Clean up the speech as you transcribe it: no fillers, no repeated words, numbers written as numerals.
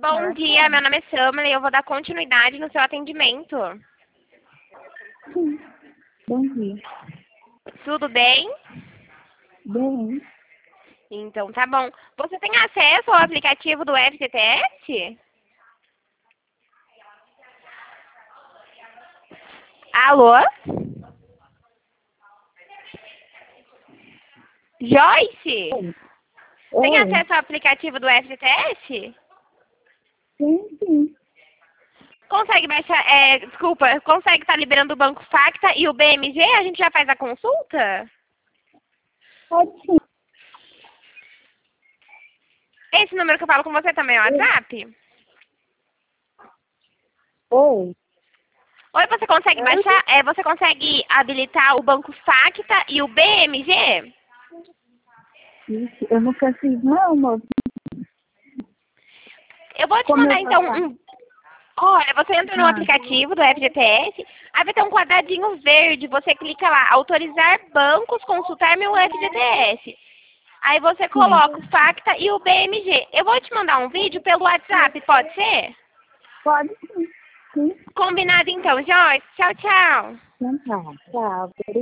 Bom dia, meu nome é Samela e eu vou dar continuidade no seu atendimento. Sim. Bom dia. Tudo bem? Bem, Então tá bom. Você tem acesso ao aplicativo do FGTS? Alô? Joyce? oi. Tem Oi. acesso ao aplicativo do FGTS? Sim. Consegue baixar, consegue estar liberando o Banco Facta e o BMG? A gente já faz a consulta? Pode sim. Esse número que eu falo com você também é o WhatsApp? Oi. Oi, você consegue baixar? Você consegue habilitar o Banco Facta e o BMG? Isso, eu nunca fiz, não, moço. Eu vou te Como eu mandar vou então falar? Olha, você entra no Ah, aplicativo do FGTS, aí vai ter um quadradinho verde, você clica lá, autorizar bancos, consultar meu FGTS. Aí você sim. coloca o Facta e o BMG. Eu vou te mandar um vídeo pelo WhatsApp, pode ser? Pode sim. Sim. Combinado então, Joyce. Tchau, tchau. Então tá. Tchau.